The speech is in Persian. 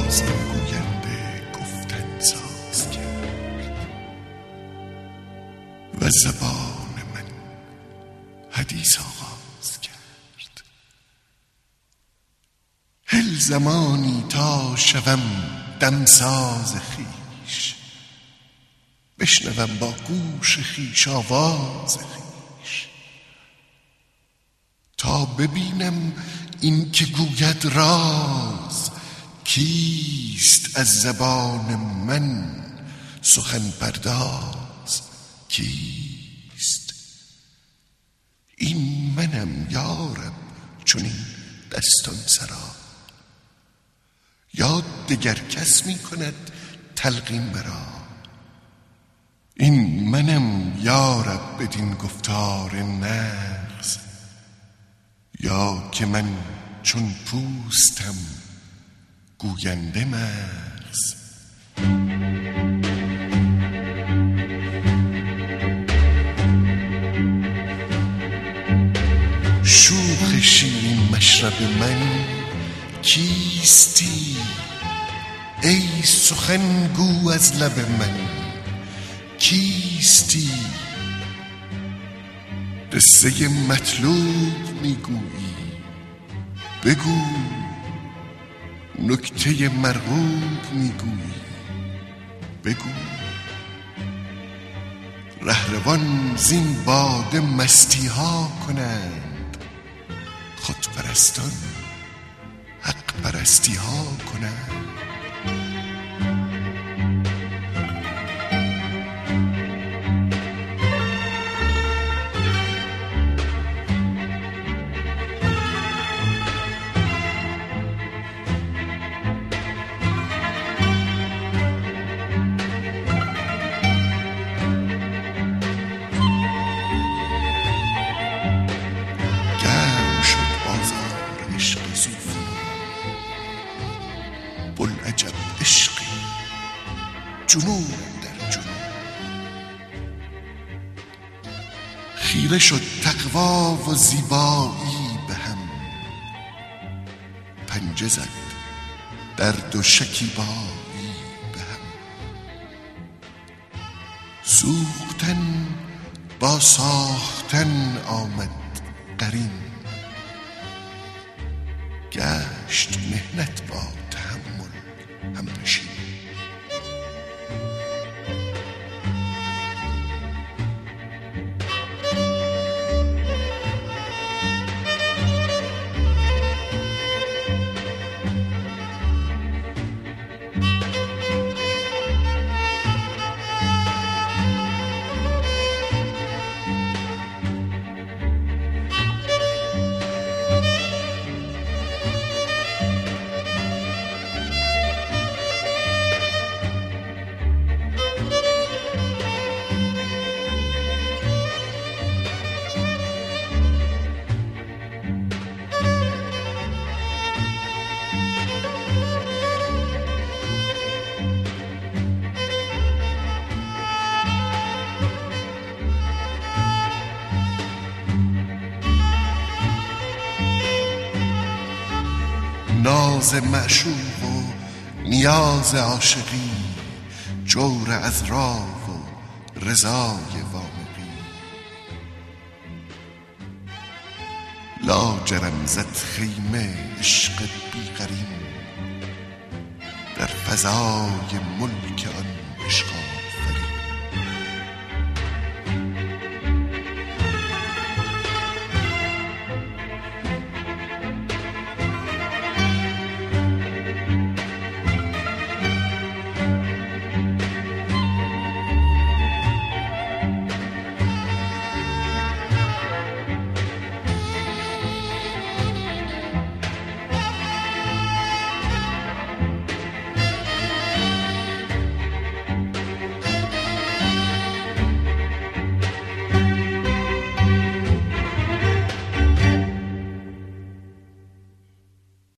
باز گوینده گفتن ساز کرد و زبان من حدیث آغاز کرد. هل زمانی تا شوم دمساز خویش، بشنوم با گوش خویش آواز خویش، تا ببینم این که گوید راز کیست، از زبان من سخن پرداز کیست. این منم یارب چنین دستان سرا، یا دگر کس می کند تلقین مرا. این منم یارب بدین گفتار نغز، یا که من چون پوستم گوینده مغز. شوخ شیرین مشرب من کیستی، ای سخنگو از لب من کیستی. قصه مطلوب میگویی بگو، نکته مرغوب میگویی بگو. رهروان زین باده مستی ها کنند، خودپرستان حق پرستی ها کنند. بلعجب عشقی جنون در جنون، خیره شد تقوا و زیبایی به هم. پنجه زد درد و شکیبایی به هم. سوختن با ساختن آمد قرین، گشت مهنت با تحمل همنشین. ناز معشوق و نیاز عاشقی، جور عذرا و رضای وامقی. لاجرم زد خیمه عشق بیقرین، در فضای ملک آن